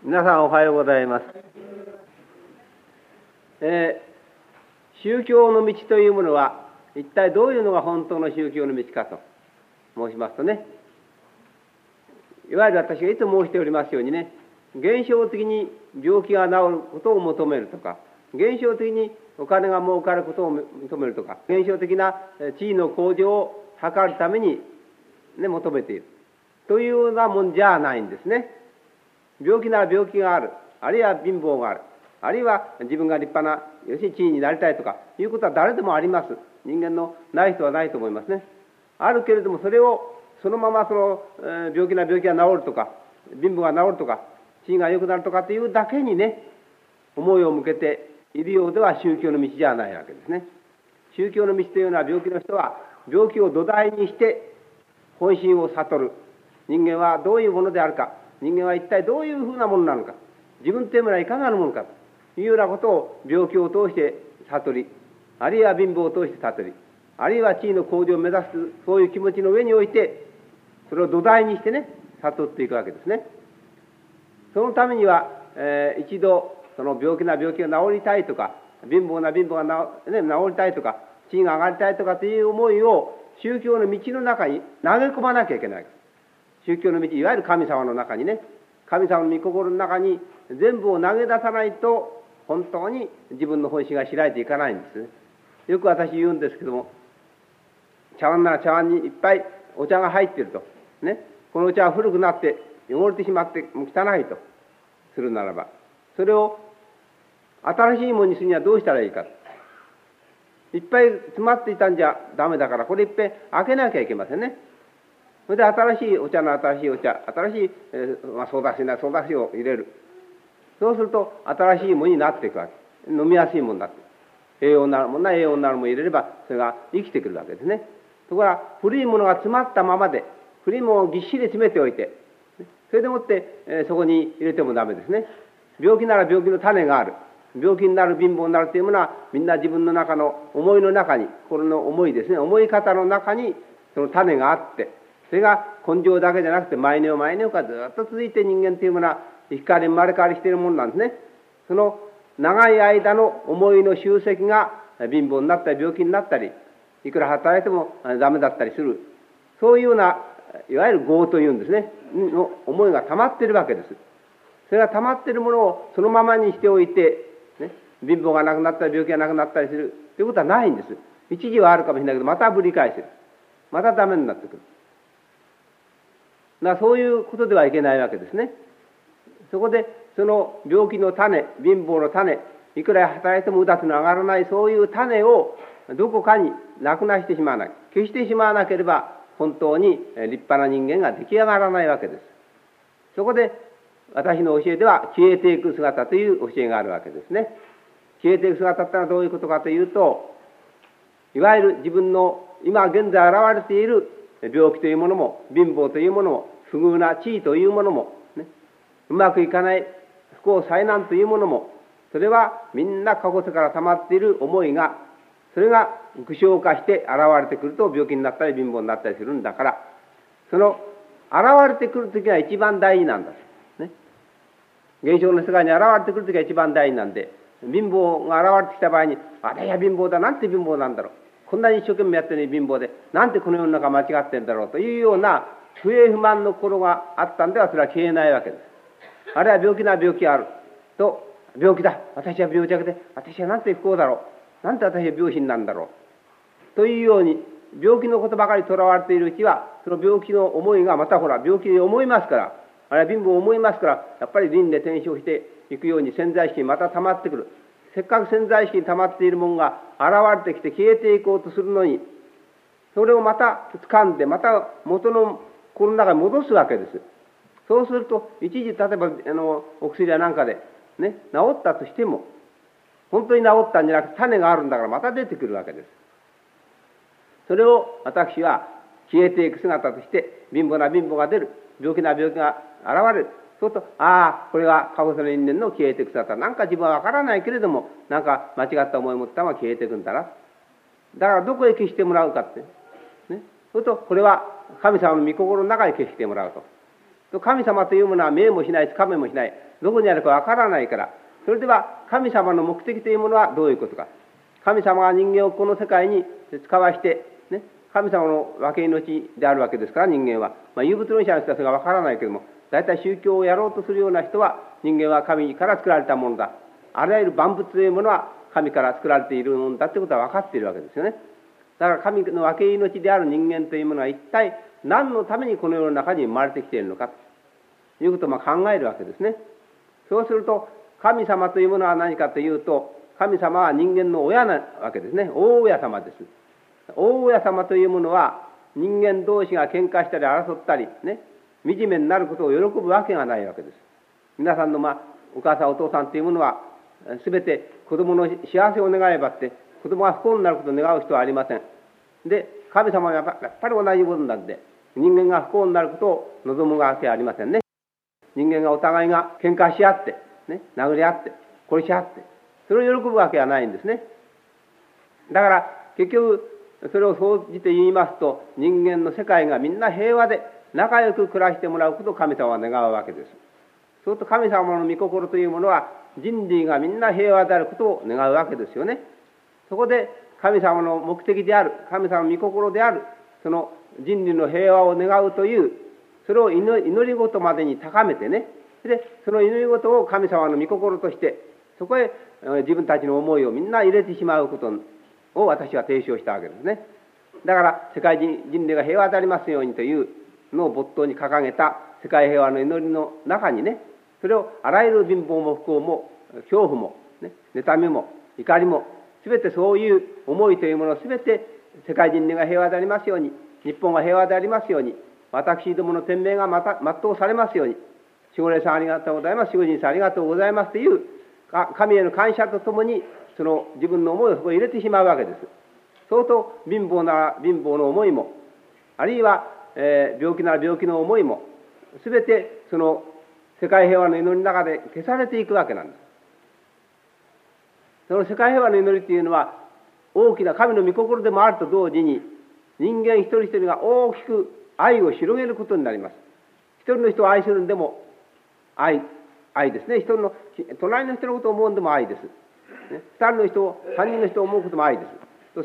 皆さんおはようございます。宗教の道というものは一体どういうのが本当の宗教の道かと申しますとね、いわゆる私がいつも申しておりますようにね、現象的に病気が治ることを求めるとか、現象的にお金が儲かることを求めるとか、現象的な地位の向上を図るために、求めているというようなもんじゃないんですね。病気なら病気がある、あるいは貧乏がある、あるいは自分が立派な要するに地位になりたいとかいうことは誰でもあります。人間のない人はないと思いますね。あるけれども、それをそのまま病気な病気が治るとか、貧乏が治るとか、地位が良くなるとかというだけにね、思いを向けているようでは宗教の道じゃないわけですね。宗教の道というのは、病気の人は病気を土台にして本心を悟る。人間はどういうものであるか、人間は一体どういうふうなものなのか、自分というものはいかなるものかというようなことを病気を通して悟り、あるいは貧乏を通して悟り、あるいは地位の向上を目指す、そういう気持ちの上において、それを土台にしてね、悟っていくわけですね。そのためには、一度その病気な病気が治りたいとか、貧乏な貧乏が治りたいとか、地位が上がりたいとかという思いを宗教の道の中に投げ込まなきゃいけない。宗教の道、いわゆる神様の中にね、神様の御心の中に全部を投げ出さないと、本当に自分の本心が開いていかないんですね。よく私言うんですけども、茶碗なら茶碗にいっぱいお茶が入っていると、このお茶は古くなって汚れてしまって汚いとするならば、それを新しいものにするにはどうしたらいいか。いっぱい詰まっていたんじゃダメだから、これいっぺん開けなきゃいけませんね。それで新しいお茶の新しいお茶、新しい、ソーダ水なソーダ水を入れる。そうすると新しいものになっていくわけ。飲みやすいものになって、栄養になるものは栄養になるものを入れればそれが生きてくるわけですね。ところが古いものが詰まったままで、古いものをぎっしり詰めておいて、それでもって、そこに入れてもダメですね。病気なら病気の種がある。病気になる、貧乏になるというものは、みんな自分の中の思いの中に、心の思いですね、思い方の中にその種があって、それが根性だけじゃなくて毎年毎年からずっと続いて、人間というものは生き変わり生まれ変わりしているものなんですね。その長い間の思いの集積が貧乏になったり病気になったり、いくら働いてもダメだったりする、そういうようないわゆる業というんですねの思いが溜まっているわけです。それが溜まっているものをそのままにしておいて、貧乏がなくなったり病気がなくなったりするということはないんです。一時はあるかもしれないけど、またぶり返せる、またダメになってくる。そういうことではいけないわけですね。そこでその病気の種、貧乏の種、いくら働いてもうだつの上がらない、そういう種をどこかになくなしてしまわなきゃ、消してしまわなければ本当に立派な人間が出来上がらないわけです。そこで私の教えでは消えていく姿という教えがあるわけですね。消えていく姿ってのはどういうことかというと、いわゆる自分の今現在現れている病気というものも、貧乏というものも、不遇な地位というものも、うまくいかない不幸災難というものも、それはみんな過去世から溜まっている思いが、それが具象化して現れてくると病気になったり貧乏になったりするんだから、その現れてくるときが一番大事なんだ、現象の世界に現れてくるときが一番大事なんで、貧乏が現れてきた場合に、私は貧乏だ、なんて貧乏なんだろう、こんなに一生懸命やってるのに貧乏で、なんてこの世の中間違ってるんだろうというような不平不満の心があったんでは、それは消えないわけです。あるいは病気な病気があると、病気だ、私は病弱で、私はなんて不幸だろう、なんて私は病死なんだろうというように、病気のことばかりとらわれているうちは、その病気の思いがまたほら病気で思いますから、あるいは貧乏を思いますから、やっぱり輪廻転生していくように潜在意識にまた溜まってくる。せっかく潜在意識に溜まっているものが現れてきて消えていこうとするのに、それをまた掴んで、また元の心の中に戻すわけです。そうすると、一時例えばお薬やなんかで治ったとしても、本当に治ったんじゃなくて種があるんだからまた出てくるわけです。それを私は消えていく姿として、貧乏な貧乏が出る、病気な病気が現れる。そうすると、ああ、これが過去世の因縁の消えていく姿。なんか自分はわからないけれども、なんか間違った思いを持ったまま消えていくんだな。だからどこへ消してもらうかって。そうすると、これは神様の御心の中へ消してもらうと。 神様というものは見えもしないし、亀もしない。どこにあるかわからないから。それでは神様の目的というものはどういうことか。神様が人間をこの世界に使わして、ね、神様の分け命であるわけですから、人間は。有物論者の人はそれがわからないけども、大体宗教をやろうとするような人は、人間は神から作られたものだ。あらゆる万物というものは神から作られているものだということは分かっているわけですよね。だから神の分け命である人間というものは一体何のためにこの世の中に生まれてきているのかということを考えるわけですね。そうすると神様というものは何かというと、神様は人間の親なわけですね。大親様です。大親様というものは人間同士が喧嘩したり争ったりね、惨めになることを喜ぶわけがないわけです。皆さんのお母さんお父さんというものは全て子供の幸せを願えばって、子供が不幸になることを願う人はありません。で、神様はやっぱり同じことなんで、人間が不幸になることを望むわけはありませんね。人間がお互いが喧嘩し合って、ね、殴り合って殺し合って、それを喜ぶわけはないんですね。だから結局それを総じて言いますと、人間の世界がみんな平和で仲良く暮らしてもらうことを神様は願うわけです。そうすると神様の御心というものは、人類がみんな平和であることを願うわけですよね。そこで神様の目的である、神様の御心である、その人類の平和を願うという、それを祈り事までに高めてね、でその祈り事を神様の御心として、そこへ自分たちの思いをみんな入れてしまうことを私は提唱したわけですね。だから世界人類が平和でありますようにというのを没頭に掲げた世界平和の祈りの中にね、それをあらゆる貧乏も不幸も恐怖も、ね、妬みも怒りも、すべてそういう思いというものをすべて世界人類が平和でありますように、日本が平和でありますように、私どもの天命が全うされますように、守護霊さんありがとうございます、守護神さんありがとうございますという神への感謝とともに、その自分の思いをそこに入れてしまうわけです。そうすると貧乏なら貧乏の思いも、あるいは、病気なら病気の思いも、すべてその世界平和の祈りの中で消されていくわけなんです。その世界平和の祈りというのは、大きな神の御心でもあると同時に、人間一人一人が大きく愛を広げることになります。一人の人を愛するんでも愛ですね。隣の人のことを思うんでも愛です。二人の人を、三人の人を思うことも愛です。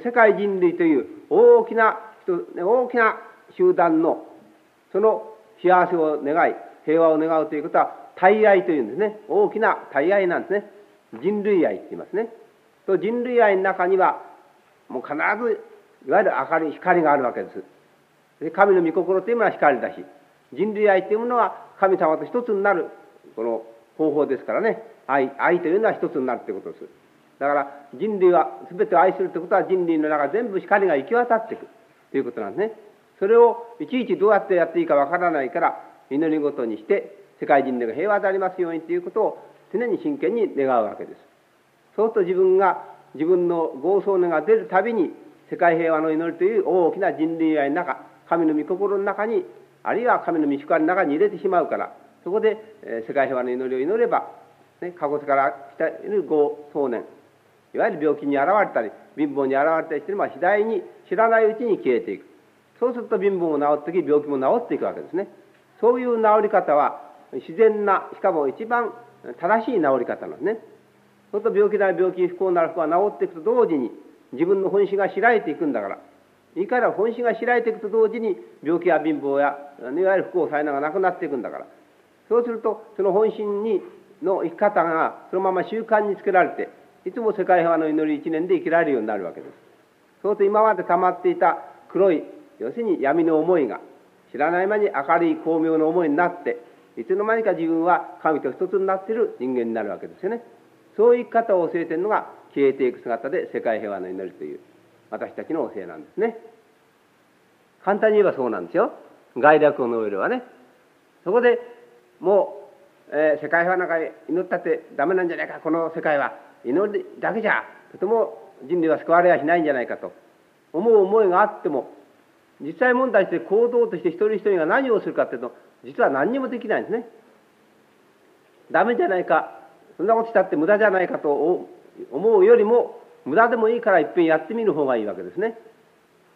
世界人類という大きな集団のその幸せを願い、平和を願うということは大愛というんですね。大きな大愛なんですね。人類愛って言いますね。と人類愛の中にはもう必ずいわゆる明るい光があるわけです。で神の御心というのは光だし、人類愛というものは神様と一つになるこの方法ですからね。愛というのは一つになるということです。だから人類は全てを愛するということは、人類の中全部光が行き渡っていくということなんですね。それをいちいちどうやってやっていいかわからないから、祈り事にして世界人類が平和でありますようにということを常に真剣に願うわけです。そうすると自分の豪壮念が出るたびに、世界平和の祈りという大きな人類愛の中、神の御心の中に、あるいは神の御光の中に入れてしまうから、そこで世界平和の祈りを祈れば、ね、過去から来ている豪壮念、いわゆる病気に現れたり貧乏に現れたりしているのは次第に知らないうちに消えていく。そうすると貧乏も治っていき、病気も治っていくわけですね。そういう治り方は自然な、しかも一番正しい治り方なんですね。そうすると病気なら病気、不幸なら不幸が治っていくと同時に、自分の本心が開いていくんだから、いいから本心が開いていくと同時に、病気や貧乏やいわゆる不幸才能がなくなっていくんだから、そうするとその本心の生き方がそのまま習慣につけられて、いつも世界平和の祈り一年で生きられるようになるわけです。そうすると今まで溜まっていた黒い、要するに闇の思いが知らない間に明るい光明の思いになって、いつの間にか自分は神と一つになっている人間になるわけですよね。そういう生き方を教えているのが、消えていく姿で世界平和の祈りという私たちの教えなんですね。簡単に言えばそうなんですよ。概略を述べればね。そこでもう、世界平和なんか祈ったってダメなんじゃないか、この世界は祈りだけじゃとても人類は救われやしないんじゃないかと思う思いがあっても、実際問題として行動として一人一人が何をするかというと、実は何にもできないんですね。ダメじゃないか、そんなことしたって無駄じゃないかと思うよりも、無駄でもいいからいっぺんやってみる方がいいわけですね。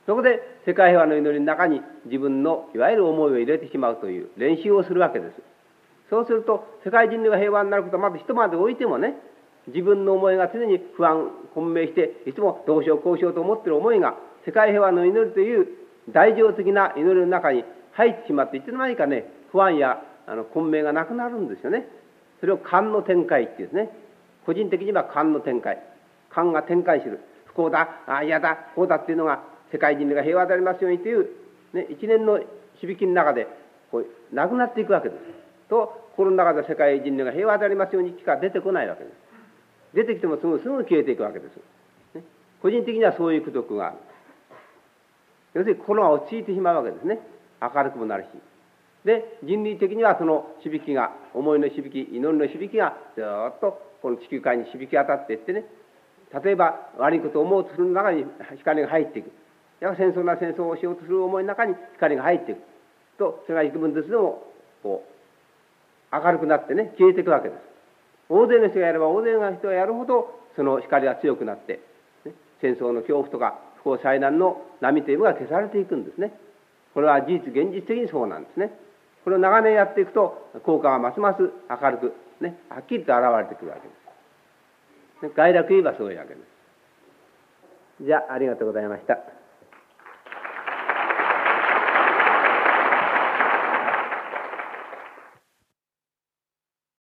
そこで世界平和の祈りの中に自分のいわゆる思いを入れてしまうという練習をするわけです。そうすると世界人類が平和になることはまず一まで置いてもね、自分の思いが常に不安混迷していつもどうしようこうしようと思っている思いが世界平和の祈りという大乗的な祈りの中に入ってしまって、いつの間にかね不安や混迷がなくなるんですよね。それを観の展開っていうんですね。個人的には観の展開、観が展開する、不幸だ、嫌だ、こうだっていうのが世界人類が平和でありますようにという、ね、一年の響きの中でこうなくなっていくわけです。と心の中で世界人類が平和でありますようにしか出てこないわけです。出てきてもすぐ消えていくわけです。ね、個人的にはそういう功徳がある。要するに心が落ち着いてしまうわけですね。明るくもなるし。で人類的にはその響きが、思いの響き、祈りの響きがずっとこの地球界に響き当たっていってね、例えば悪いことを思うとする中に光が入っていく。戦争な戦争をしようとする思いの中に光が入っていくと、それが幾分ずつでもこう明るくなってね、消えていくわけです。大勢の人がやれば大勢の人がやるほどその光が強くなって、ね、戦争の恐怖とか不幸災難の波というのが消されていくんですね。これは事実現実的にそうなんですね。これを長年やっていくと効果がますます明るく、ね、はっきりと現れてくるわけです。概略言えばそういうわけです。じゃあ、ありがとうございました。